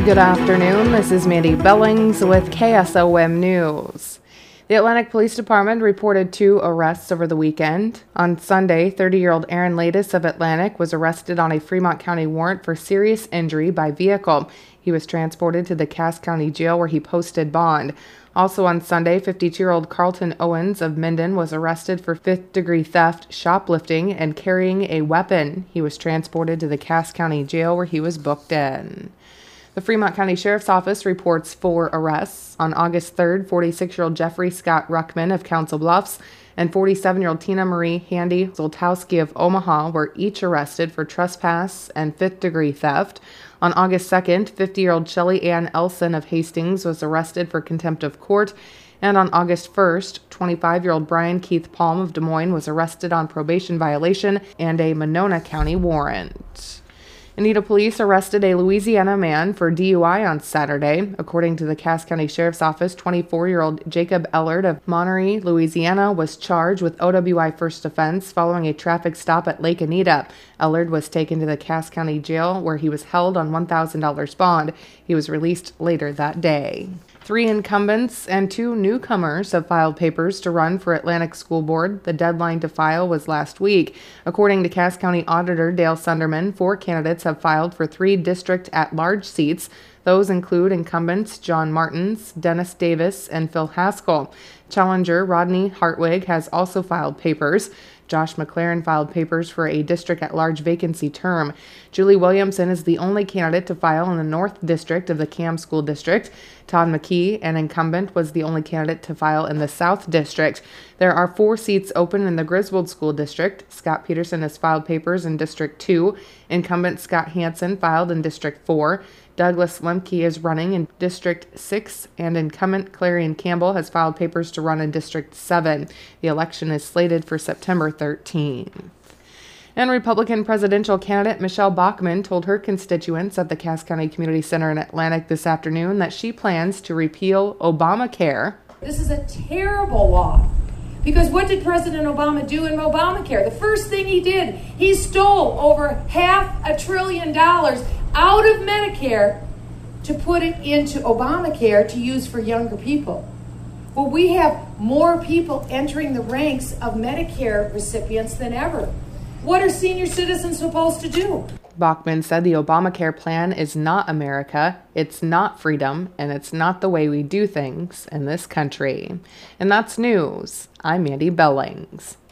Good afternoon, this is Mandy Bellings with KSOM News. The Atlantic Police Department reported 2 arrests over the weekend. On Sunday, 30-year-old Aaron Ladis of Atlantic was arrested on a Fremont County warrant for serious injury by vehicle. He was transported to the Cass County Jail where he posted bond. Also on Sunday, 52-year-old Carlton Owens of Minden was arrested for 5th-degree theft, shoplifting, and carrying a weapon. He was transported to the Cass County Jail where he was booked in. The Fremont County Sheriff's Office reports 4 arrests. On August 3rd, 46-year-old Jeffrey Scott Ruckman of Council Bluffs and 47-year-old Tina Marie Handy Zoltowski of Omaha were each arrested for trespass and 5th-degree theft. On August 2nd, 50-year-old Shelley Ann Elson of Hastings was arrested for contempt of court. And on August 1st, 25-year-old Brian Keith Palm of Des Moines was arrested on probation violation and a Monona County warrant. Anita police arrested a Louisiana man for DUI on Saturday. According to the Cass County Sheriff's Office, 24-year-old Jacob Ellard of Monterey, Louisiana, was charged with OWI first offense following a traffic stop at Lake Anita. Ellard was taken to the Cass County Jail where he was held on $1,000 bond. He was released later that day. 3 incumbents and 2 newcomers have filed papers to run for Atlantic School Board. The deadline to file was last week. According to Cass County Auditor Dale Sunderman, 4 candidates have filed for 3 district at-large seats. Those include incumbents John Martins, Dennis Davis, and Phil Haskell. Challenger Rodney Hartwig has also filed papers. Josh McLaren filed papers for a district at-large vacancy term. Julie Williamson is the only candidate to file in the North District of the Cam School District. Todd McKee, an incumbent, was the only candidate to file in the South District. There are 4 seats open in the Griswold School District. Scott Peterson has filed papers in District 2. Incumbent Scott Hansen filed in District 4. Douglas Lemke is running in District 6, and incumbent Clarion Campbell has filed papers to run in District 7. The election is slated for September 13th. And Republican presidential candidate Michelle Bachmann told her constituents at the Cass County Community Center in Atlantic this afternoon that she plans to repeal Obamacare. This is a terrible law. Because what did President Obama do in Obamacare? The first thing he did, he stole over $500 billion out of Medicare to put it into Obamacare to use for younger people. Well, we have more people entering the ranks of Medicare recipients than ever. What are senior citizens supposed to do? Bachmann said the Obamacare plan is not America, it's not freedom, and it's not the way we do things in this country. And that's news. I'm Mandy Bellings.